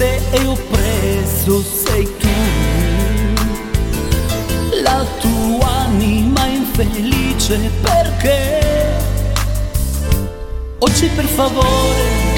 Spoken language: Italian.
forte e oppresso sei tu. La tua anima infelice perché oggi per favore